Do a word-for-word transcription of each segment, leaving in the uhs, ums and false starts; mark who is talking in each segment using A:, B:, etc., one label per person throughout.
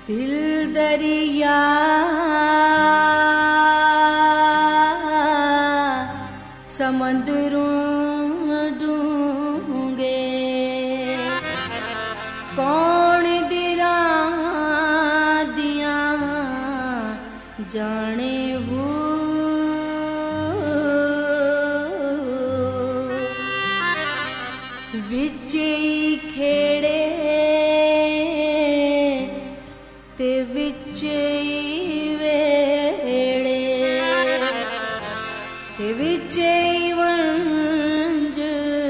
A: दिल दरिया समंदरों डूंगे, कौन दिला दिया जाने वो, विचे खेड़े ते विचे वेड़े ते विचे वंज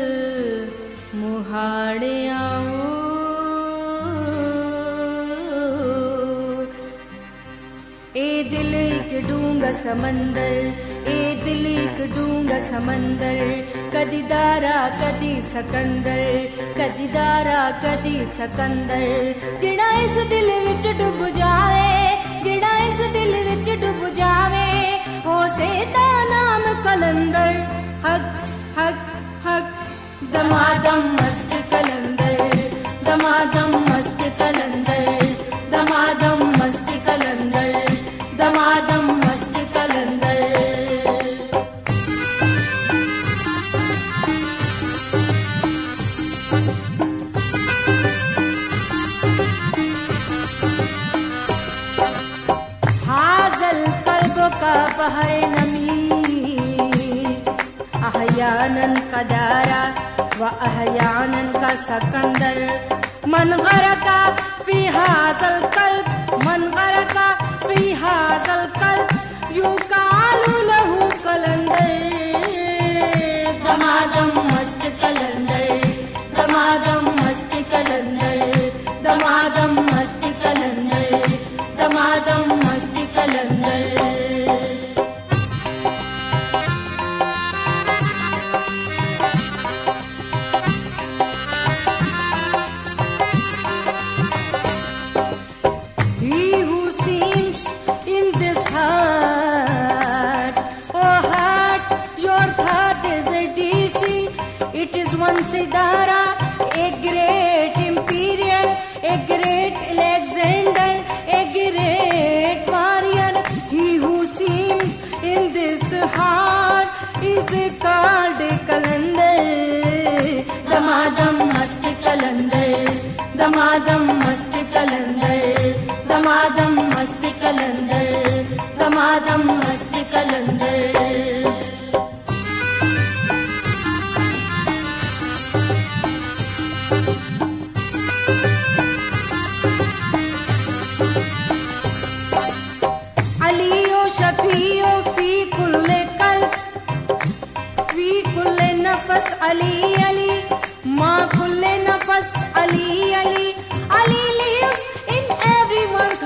A: मुहाड़िया ए दिल के डूंगा समंदर, ए दिल के डूंगा समंदर, कदी दारा कदी सकंदर, कदी दारा कदी सकंदर, जिड़ा इस दिल विच डुब जावे, जिड़ा इस दिल विच डुब जावे, उसे दा नाम कलंदर। हक हक हक दमादम मस्त कलंदर, दमादम मस्त कलंदर, दमादम मस्त कलंदर, दमादम मस्त कलंदर। हाज़ल कल्ब का बहर नमी, अहयानन का दारा व अहयानन का सकंदर, मन गरका फी हाज़ल कल्ब, मन गरका फी हाज़ल कल्ब, युकालु लहू कलंदर। दमादम मस्त कलंदर, दमादम मस्त कलंदर, दमादम मस्त कलंदर, दमादम मस्त कलंदर। He who seems in this heart, oh heart, your thought is a D C. It is one Siddhara, a great imperial, a great Alexander, a great warrior. He who seems in this heart is called Kalandar. Damadam mast Kalandar, damadam mast Kalandar, damadam mast Kalandar, damadam mast Kalandar. अलियो शफियो फी कुल्ले कल्ब, फी कुल्ले नफस अली अली, माँ कुल्ले नफस Ali Ali, Ali lives in everyone's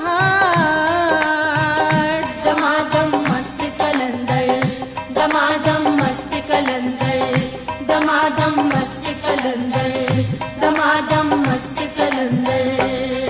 A: heart. Damadam mast kalandar, damadam mast kalandar, damadam mast kalandar, damadam mast kalandar.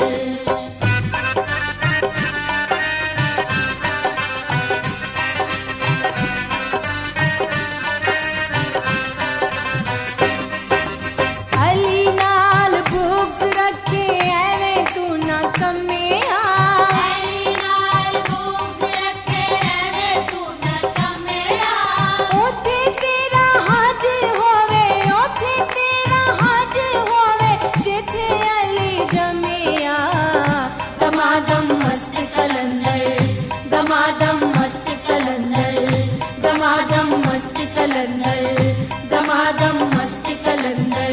A: Ali नाल books रखे ऐवे तू ना कमिया, अली नाल books रखे ऐवे तू ना कमिया, ओथे तेरा हज होवे, ओथे तेरा हज होवे, जिथे अली जमिया। दमादम मस्त कलंदर, दमादम मस्त कलंदर, दमादम मस्त कलंदर, दमादम मस्त कलंदर।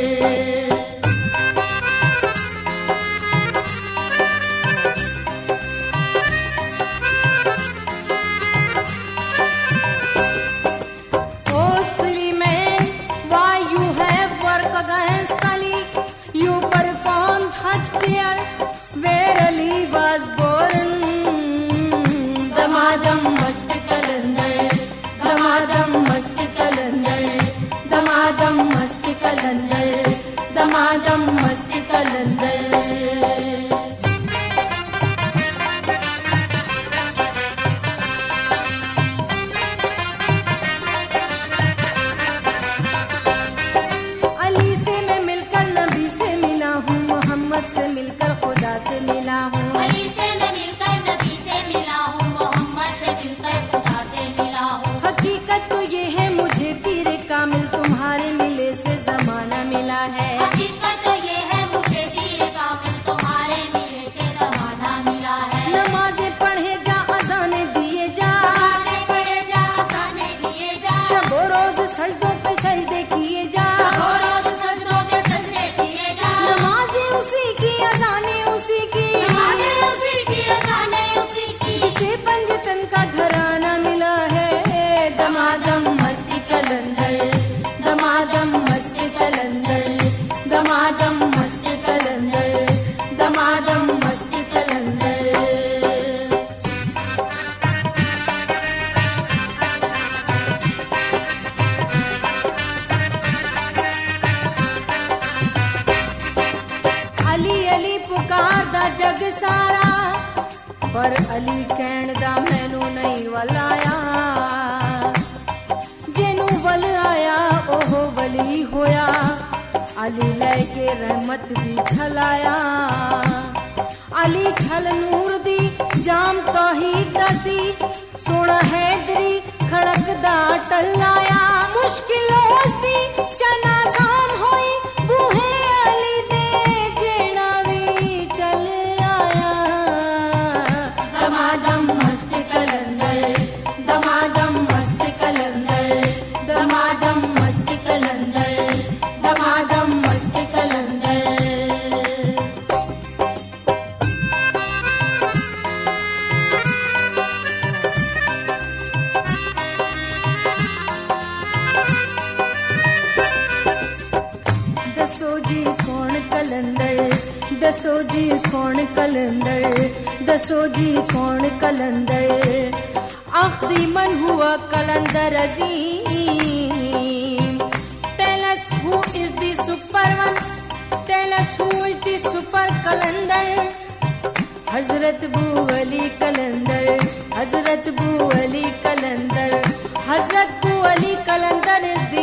A: Oh silly man, why you have worked against Ali? You performed Hajj there where Ali was born. Damadam mast kalandar, damadam mast kalandar, damadam mast kalandar, damadam mast kalandar। Ali से मैं मिलकर नबी से मिला हूँ, मोहम्मद से मिलकर खुदा से मिला हूँ, जग सारा, पर अली कहण दा मैनू नहीं वलाया। जेनू वल आया ओह वली होया, अली लैके रहमत दी छलाया। अली छल नूर दी जाम तौहीद दसी, सोना हैदरी खड़कदा टलाया। मुश्किल उसदी चना आसान होई, बूहे अली दे जेड़ा भी चल आया। दमादम मस्त कलंदर, दमादम मस्त कलंदर, दमादम मस्त कलंदर, दमादम मस्त कलंदर। दसो जी कौन कलंदर, दसो जी कौन कलंदर, दसो जी कौन कलंदर। आखिरी मन हुआ कलंदर अजीम। Tell us who is the super one, tell us who is the super कलंदर। हजरत बू अली कलंदर, हजरत बू अली कलंदर, हजरत बू अली कलंदर is the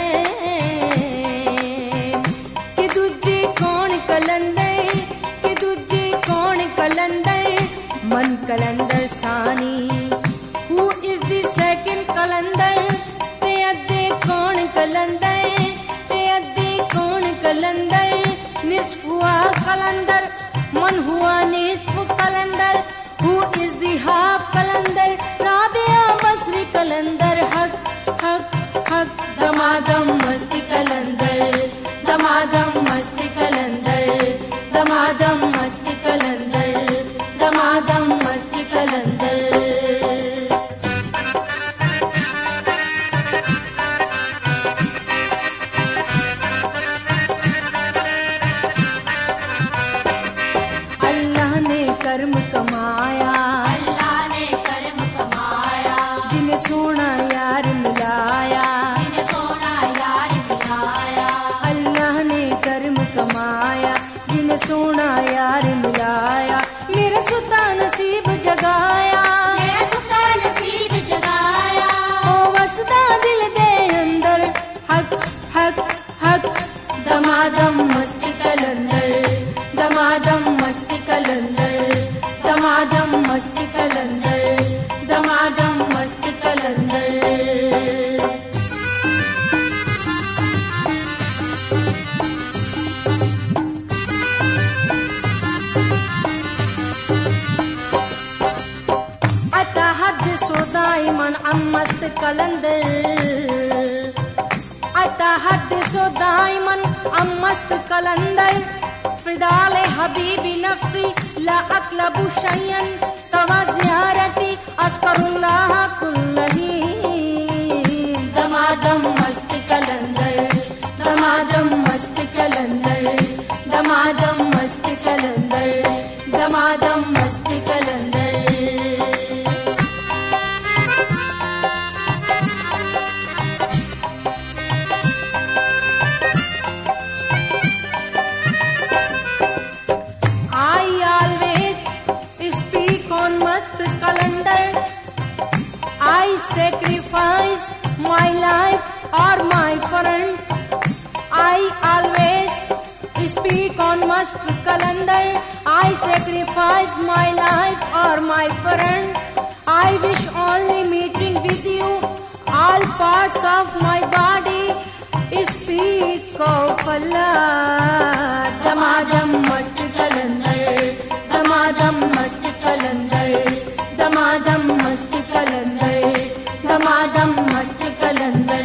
A: same। कि दूजी कौन कलंदर, कि दूजी कौन कलंदर। मन कलंदर सानी, who is the second कलंदर। ते अद्धे कौन कलंदर, ते अद्धे कौन कलंदर। निस्फ हुआ कलंदर, मन हुआ निस्फ कलंदर। who is the half कलंदर। राबिया बसरी कलंदर, हक हक हक। दमादम मस्त कलंदर, दमादम मस्त कलंदर, दमादम मस्त कलंदर, दमादम मस्त कलंदर। अल्लाह ने कर्म कमाया, अल्लाह ने कर्म कमाया। जिन्हें सोना यार मिलाया, जिन्हें सोना यार मिलाया। अल्लाह ने कर्म कमाया, जिन्हें सोना यार मिलाया। मेरा सुता नसीब जगाया, मेरा सुता नसीब जगाया। ओ वसदा दिल दे अंदर, हक हक हक। दमादम मस्त कलंदर, दमादम मस्त कलंदर, दमादम मस्त कलंदर, दमादम मस्त कलंदर। अतहद्दिसु दाइमन अम मस्त कलंदर, अतहद्दिसु दाइमन अम मस्त कलंदर। फिदाले हबीबी नफ्सी ला अतलबु शय्यन, सवा ज़ियारती अज़्करुल्लाह कुल्लही। दमादम मस्त कलंदर, दमादम मस्त कलंदर, दमादम मस्त कलंदर, दमादम मस्त कलंदर। Sacrifice my life or my friend. I always speak on must calendar. I sacrifice my life or my friend. I wish only meeting with you. All parts of my body speak of Allah. Damadam must calendar, damadam must calendar, damadam must calendar, दमादम मस्त कलंदर।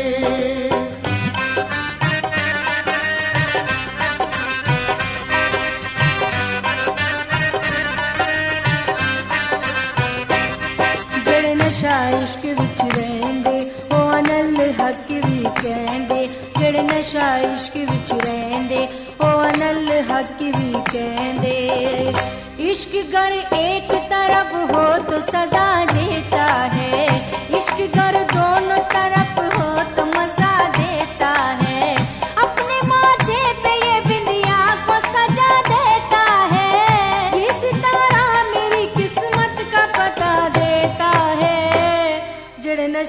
A: जड़े नशा इश्क विच रहिंदे ओ अनल हक भी कहंदे। जड़े नशा इश्क विच रहिंदे ओ अनल हक भी कहंदे। इश्क गर एक तरफ हो तो सजा देता है, इश्क गर दोनों तरफ हो तो मजा देता है। अपने माथे पे ये बिंदिया को सजा देता है।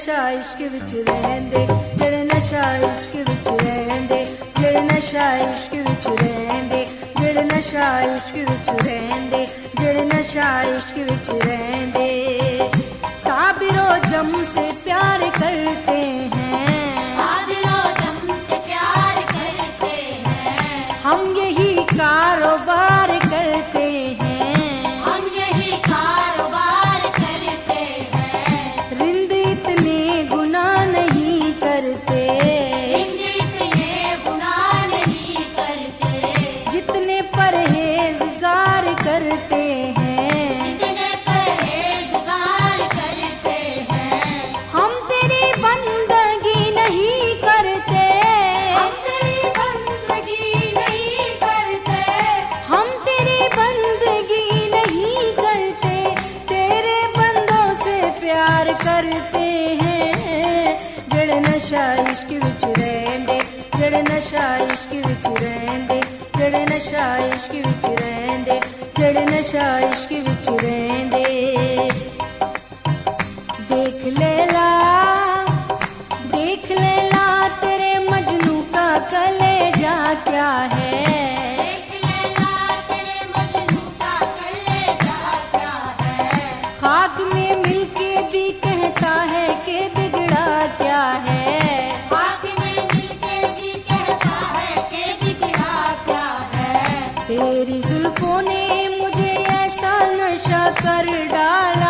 A: नशा इश्क विच रहंदे जेड़े नशा इश्क विच रहंदे जेड़े नशा इश्क विच रहंदे जेड़े नशा इश्क विच रहंदे जेड़े नशा इश्क विच रहंदे साबिरो जम से प्यार करते हैं
B: साबिरो जम से प्यार करते हैं
A: हम यही कारोबार करते हैं
B: हम यही कारोबार करते हैं
A: रिंद इतने गुनाह नहीं करते
B: इतने गुनाह नहीं करते
A: जितने परहेजगार करते हैं
B: इतने परहेजगार करते हैं
A: हम तेरी बंदगी नहीं करते
B: हम तेरी बंदगी नहीं करते
A: हम तेरी बंदगी नहीं करते तेरे बंदों से प्यार करते हैं जड़े नशा इश्क विच रहंदे जड़े नशा इश्क विच रहंदे जड़े नशा इश्क विच रहंदे जड़े नशा इश्क विच रहंदे देख लेला देख लेला तेरे मजनू का कलेजा क्या है
B: देख लेना तेरे मजनू का कलेजा क्या है
A: खाक में मिलके भी कहता है कि बिगड़ा क्या है
B: खाक में मिलके भी कहता है कि बिगड़ा क्या है
A: तेरी जुल्फों ने मुझे ऐसा नशा कर डाला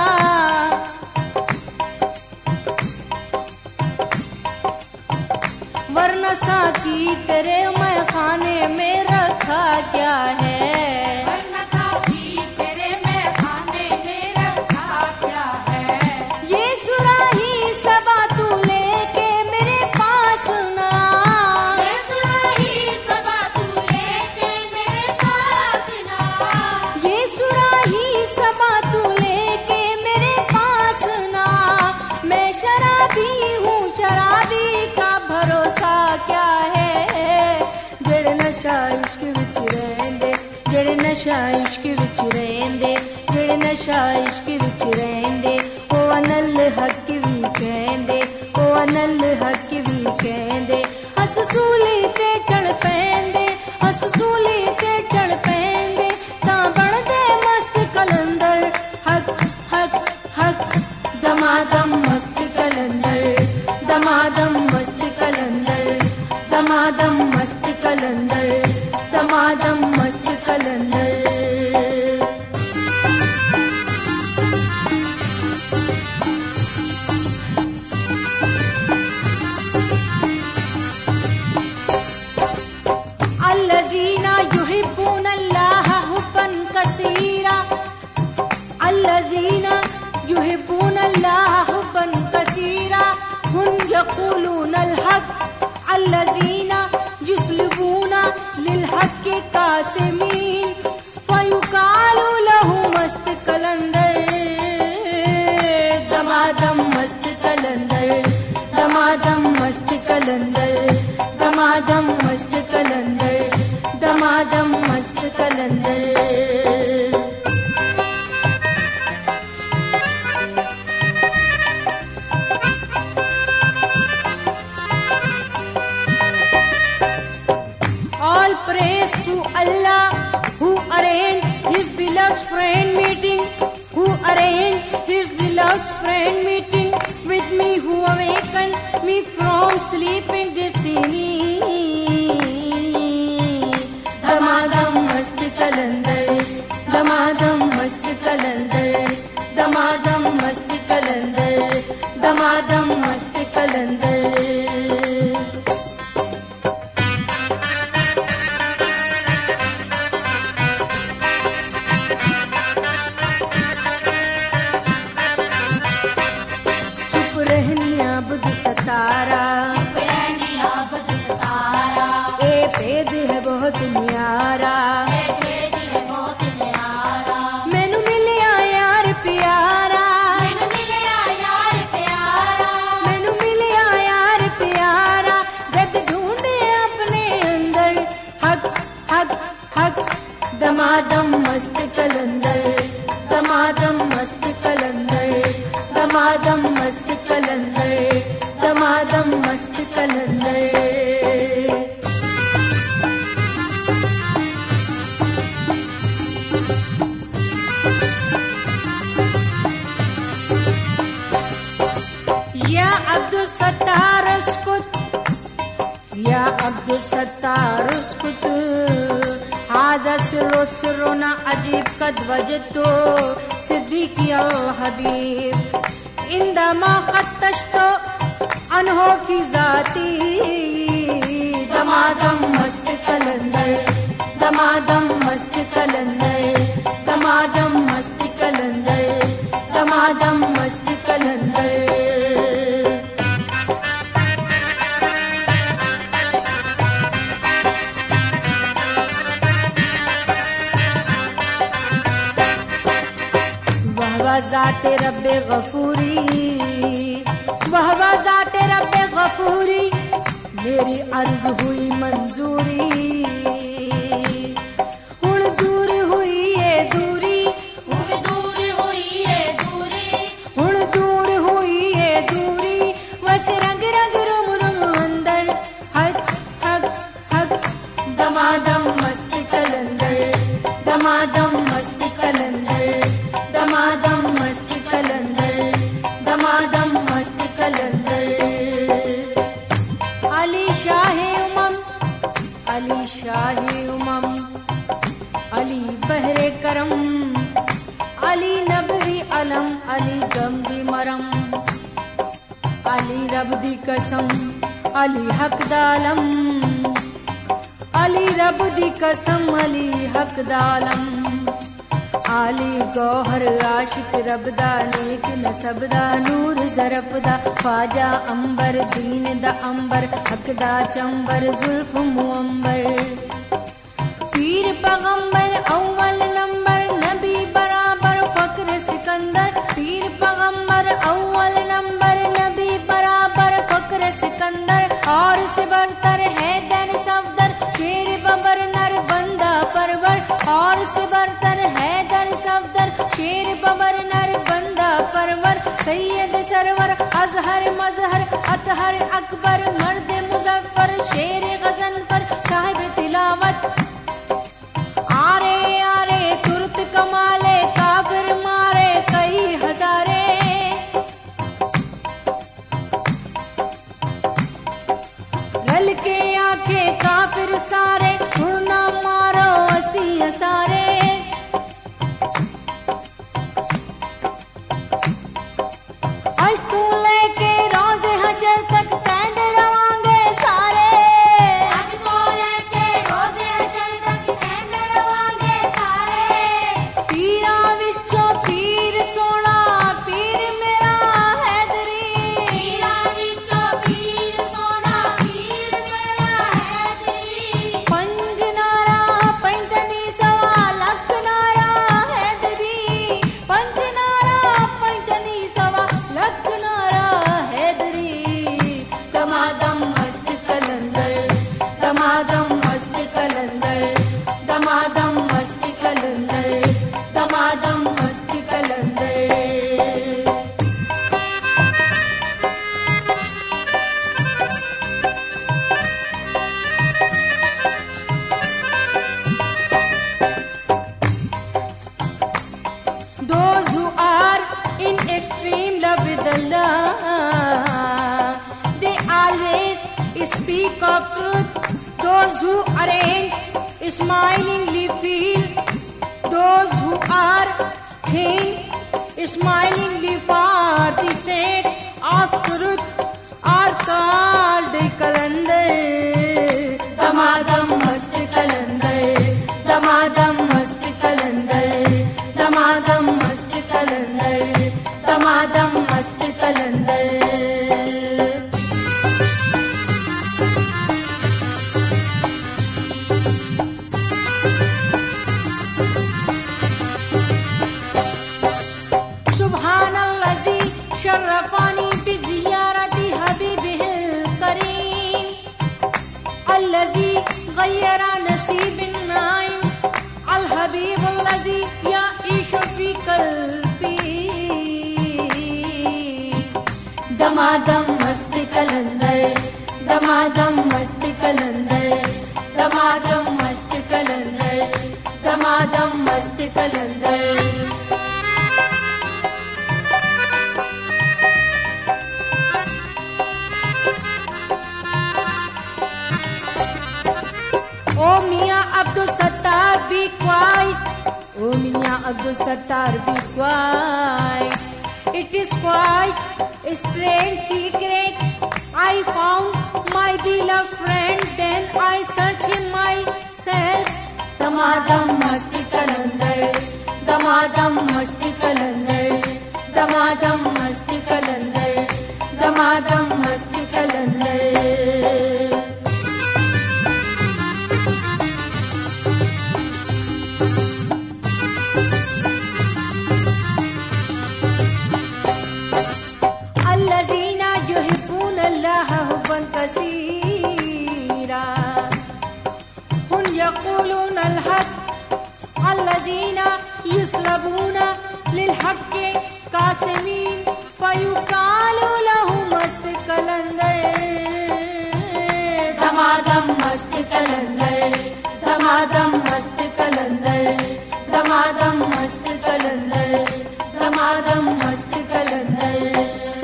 A: वरना साकी तेरे मैं खाने में रखा क्या है
B: वरना साथी तेरे मैं खाने में रखा क्या है
A: ये सुराही सबा तू लेके मेरे पास ना
B: ये सुराही सबा तू लेके मेरे पास ना
A: ये सुराही सबा तू लेके मेरे पास ना मैं शराबी हूँ शराबी का भरोसा क्या है जड़े नशा इश्क विच रहंदे जड़े नशा इश्क विच रहंदे जड़े नशा इश्क विच रहंदे ओ अनल हक भी कहंदे ओ अनल हक भी कहंदे हस सूली ते चढ़ पैंदे हस सूली ते चढ़ पैंदे तां बनदे मस्त कलंदर हक हक हक दमादम मस्त कलंदर दमादम मस्त कलंदर दमादम मस्त कलंदर दमादम मस्त कलंदर الذين يحبون الله حبا كثيرا الذين يحبون الله حبا كثيرا هم يقولون الحق الذين يسلبون للحق قاسمين فيقال له مست कलंदर दमादम मस्त कलंदर दमादम मस्त कलंदर दमादम मस्त कलंदर दमादम मस्त कलंदर All praise to Allah who arranged His beloved friend meeting, who arranged His beloved friend meeting with me, who awakened me from sleeping destiny. Damadam mast kalandar, damadam mast kalandar, damadam mast kalandar, damadam mast kalandar. सतारा
B: बद सतारा
A: ए भेद है बहुत न्यारा
B: भेद है बहुत न्यारा
A: मैनू मिलिया यार प्यारा
B: मैनू मिलिया यार प्यारा
A: मैनू मिलिया यार प्यारा जब ढूंढे अपने अंदर हक हक हक दमादम मस्त कलंदर दमादम मस्त कलंदर दमादम मस्त कलंदर اسكت هذا سر سرنا عجيب قد وجدت صديقي الحبيب عندما فتشت عنه في ذاتي دمادم مست कलंदर दमादम मस्त कलंदर दमादम मस्त कलंदर दमादम मस्त कलंदर वह ज़ाते रब्बे गफूरी वह ज़ाते रब्बे गफूरी मेरी अर्ज हुई मंजूरी हुण दूर हुई ये दूरी
B: हुण दूर हुई ये दूरी
A: हुण दूर हुई ये दूरी वैसे रंग रंग रुम रुम अंदर हक हक हक दमादम मस्त कलंदर दमादम मस्त कलंदर दमादम मस्त कलंदर दमादम मस्त कलंदर अली शाहे उमम अली शाहे उमम अली बहरे करम अली नबी अलम अली गमदी मरम अली रब दी कसम अली हक दालम अली रब दी कसम अली हक दालम आली गौहर आशिक रबदा नेक नसबदा नूर जरफदा ख्वाजा अंबर दीन दा अंबर हकदा चंबर जुल्फ मुअंबर पीर पैगंबर अव्वल नंबर नबी बराबर फक्र सिकंदर पीर पैगंबर अव्वल नंबर नबी बराबर फक्र सिकंदर और से बरतर है दर सफदर शेर बबर नर बंदा परवर और से बरतर है दर सफदर शेर बबर नर बंदा परवर सैयद सरवर अजहर मजहर अतहर अकबर मर्द मुजफ्फर शेर गजनफर साहिब तिलावत आरे आरे तुरत कमाले काफिर मारे कई हजारे लल के आंखें काफिर सारे उड़ना मारो असी सारे आज तू लेके रोज़े हशर तक कैद रवांगे सारे
B: आज तो लेके रोज़े हशर तक कैद रवांगे सारे
A: पीरा विचों पीर सोना पीर मेरा हैदरी
B: पीरा विचों पीर सोना पीर मेरा हैदरी
A: पंज नारा पैंतनी सवा लख नारा हैदरी पंज नारा पैंतनी सवा लख नारा हैदरी दमादम मस्त कलंदर दमादम मस्त कलंदर दमादम मस्त कलंदर दमादम मस्त कलंदर Those who are in extreme love with Allah, they always speak of truth. Those who arrange smilingly feel. Those who are think smilingly for the sake of truth are called Kalandar. Damadam mast Kalandar, Damadam mast Kalandar, Damadam mast Kalandar, Damadam mast Kalandar. سبحان الذي شرفني بزيارة حبيبه الكريم الذي غير نصيب النعيم الحبيب الذي يعيش في قلبي دمادم مست कलंदर दमादम मस्त कलंदर दमादम मस्त कलंदर दमादम मस्त कलंदर ओ Mia Abdul Sattar, be quiet. Oh Mia Abdul Sattar, be quiet. It is quite a strange secret. I found my beloved friend, then I searched him myself. Damadam masti kalandar, damadam masti kalandar, damadam masti kalandar, damadam masti kalandar. Allazina yuhibbuna Allaha hubban kaseera, hum yaquluna al-haqq, allazina yuslabuna lil-haqqi qasimin, fayuqalu lahum mast kalandar. Damadam mast kalandar, damadam mast kalandar, damadam mast kalandar, damadam mast kalandar.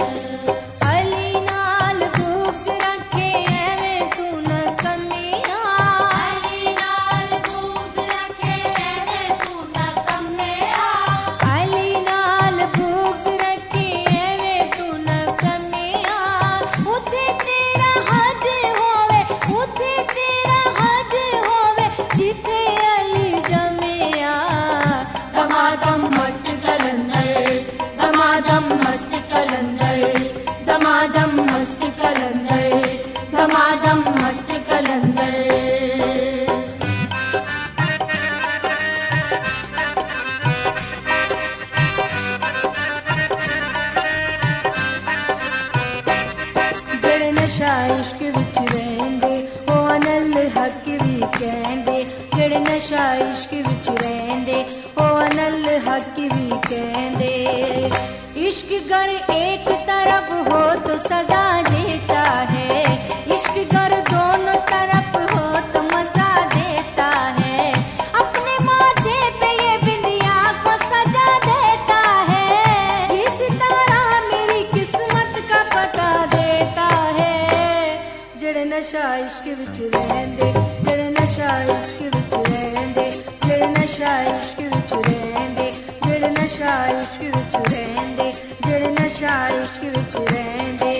A: इश्क विच रहंदे ओ अनल हक भी कहंदे, जेड़े नशा इश्क विच रहंदे ओ अनल हक भी कहंदे। इश्क गर एक तरफ हो तो सजा देता है, इश्क गर दोनों तरफ हो तो मजा देता है। अपने माथे पे ये बिंदिया को सजा देता है, इस तरह मेरी किस्मत का पता देता है। जेड़े नशा इश्क विच रहंदे, जेड़े नशा इश्क विच रहंदे, जेड़े नशा इश्क विच रहंदे, जेड़े नशा इश्क विच रहंदे, जेड़े नशा इश्क विच रहंदे।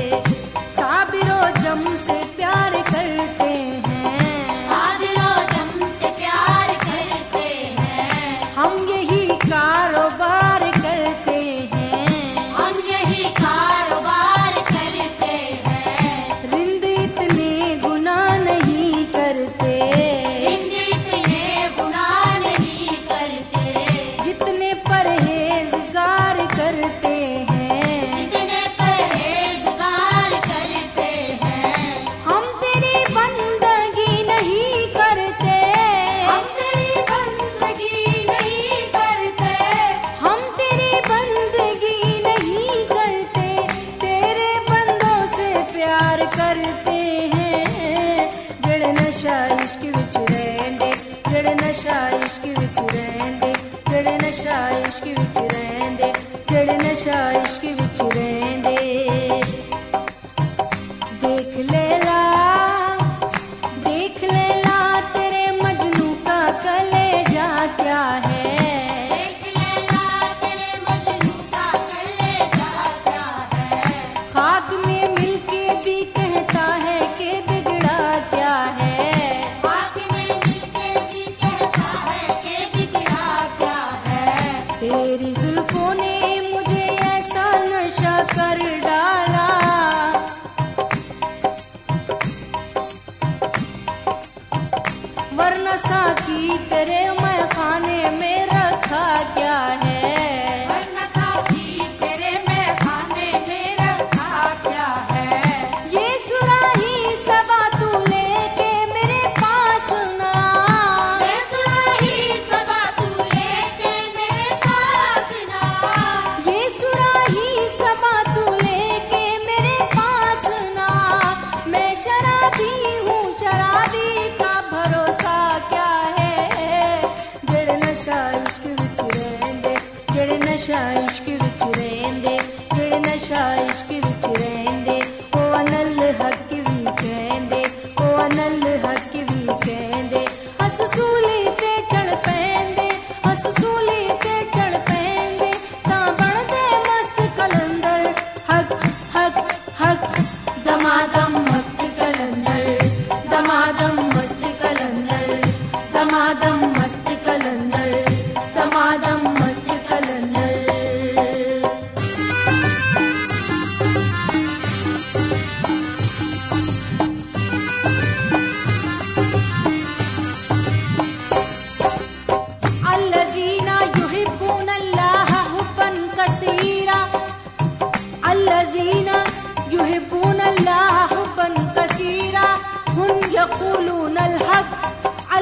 A: साबिरो जम से प्यार करते हैं,
B: साबिरो जम से प्यार करते हैं,
A: हम यही कारोबार करते हैं,
B: हम यही कारोबार करते हैं।
A: रिंद इतने गुनाह नहीं करते,
B: रिंद इतने गुनाह नहीं करते,
A: जितने परहेजगार करते हैं,
B: जितने परहेजगार करते हैं।
A: हम तेरी बंदगी नहीं करते,
B: हम तेरी बंदगी नहीं करते,
A: हम तेरी बंदगी नहीं करते, तेरे बंदों से प्यार करते हैं। जेड़े नशा इश्क विच रहंदे, जेड़े नशा इश्क विच रहंदे, जेड़े नशा इश्क विच रहंदे, जेड़े नशा इश्क विच रहंदे। देख लेला, देख लेला तेरे मजनू का कलेजा क्या है।
B: देख लेला तेरे मजनू का कलेजा क्या है।
A: खाक में मिलके भी कहता है कि बिगड़ा क्या है।
B: खाक में मिलके भी कहता है कि बिगड़ा क्या है।
A: तेरी जुल्फों ने मुझे ऐसा नशा कर डाला, वरना साकी तेरे मैं खाने में रखा क्या है।
B: वरना साथी तेरे मैं खाने में रखा क्या है।
A: ये सुराही सबा तू लेके मेरे पास ना,
B: ये सुराही सबा तू लेके मेरे पास ना,
A: ये सुराही सबा तू लेके मेरे पास ना। मैं शराबी हूँ, शराबी का भरोसा क्या है। जेड़े नशा इश्क विच रहंदे, जेड़े नशा